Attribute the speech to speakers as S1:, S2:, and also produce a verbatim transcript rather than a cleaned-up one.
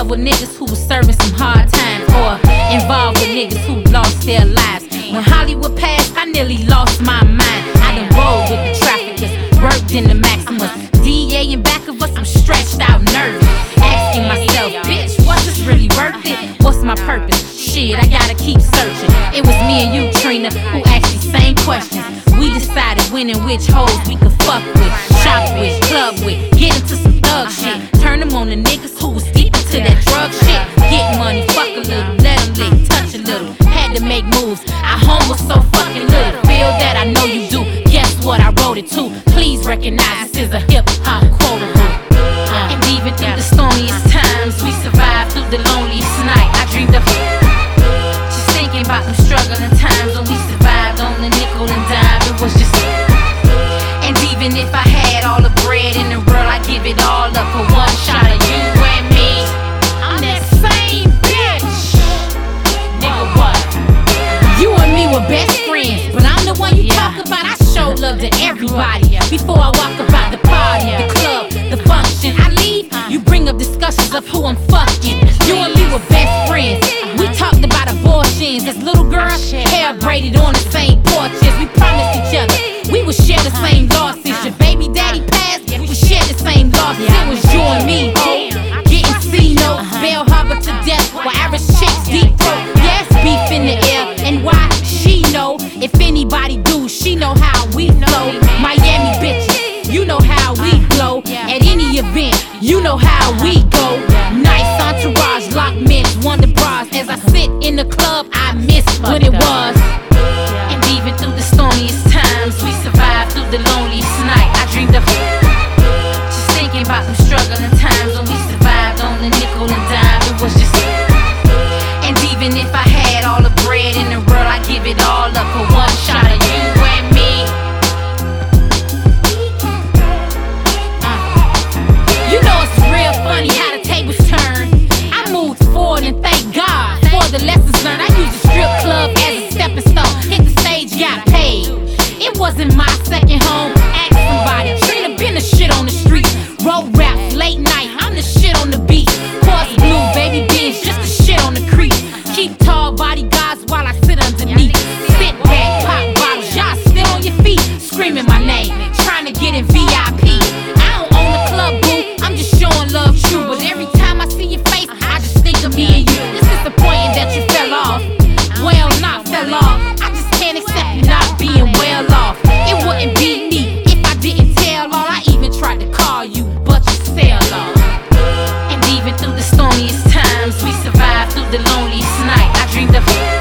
S1: love with niggas who was serving some hard times, or involved with niggas who lost their lives. When Hollywood passed, I nearly lost my mind. I done rolled with the traffickers, worked in the Maximus. D A in back of us, I'm stretched out nervous, asking myself, bitch, was this really worth it? What's my purpose? Shit, I gotta keep searching. It was me and you, Trina, who asked these same questions. We decided when and which hoes we could fuck with, shop with, club with, get into some thug shit. Turn them on the niggas who was deep into that drug shit. Get money, fuck a little, let them lick, touch a little. Had to make moves, our home was so fucking little. Feel that, I know you do. Guess what, I wrote it too. Please recognize this is a hip-hop quotable. uh, And even through the stormiest times, we survived through the loneliest night. I dreamed of just thinking about them struggling times when we survived on the nickel and dime. It was just, and even if I had all the bread in the world, I'd give it all up for one shot of you and me. I'm that same bitch. Nigga, what? You and me were best friends, but I'm the one you talk about. I show love to everybody before I walk about the party, the club, the function. I leave, you bring up discussions of who I'm fucking. You and me were best friends. We talked about abortions as little girls, hair braided on the same porches. We promised each other we would share the same losses. Your baby daddy passed, we shared the same losses. It was you and me, ho, getting C notes, Bell Harbor to death, while average chicks deep throat. Yes, beef in the air, and why she know? If anybody do, she know how we flow. Miami bitches, you know how we glow. At any event, you know how we go. Nice entourage, lock mints, wonder bras. As I sit in the club, I miss when it was. And even through the stormiest times, we survived through the loneliest night. I dreamed of just thinking about them struggling times when we survived on the nickel and dime. It was just, and even if I had all the bread in the world, I'd give it all up for one shot of you and me. uh. You know it's real funny how the tables turn. I moved forward and thank God for the lessons learned. I used the strip club as a stepping stone. Hit the stage, got paid. It wasn't my second home. Ask somebody. Trina been the shit on the street. Road raps, late night, I'm the shit on the beat. Course blue, baby beans, just the shit on the creek. Keep tall bodyguards while I sit underneath. Sit back, pop bottles, y'all still on your feet, screaming my name, trying to get in V I P. I don't own the club, boo, I'm just showing love true. But every time I see your face, I just think of me and you. It's disappointing that you fell off. Well, not fell off. I just can't accept you not being well off. It wouldn't be me if I didn't tell all. I even tried to call you, but you sail off. And even through the stormiest times, we survived through the loneliest night. I dreamed of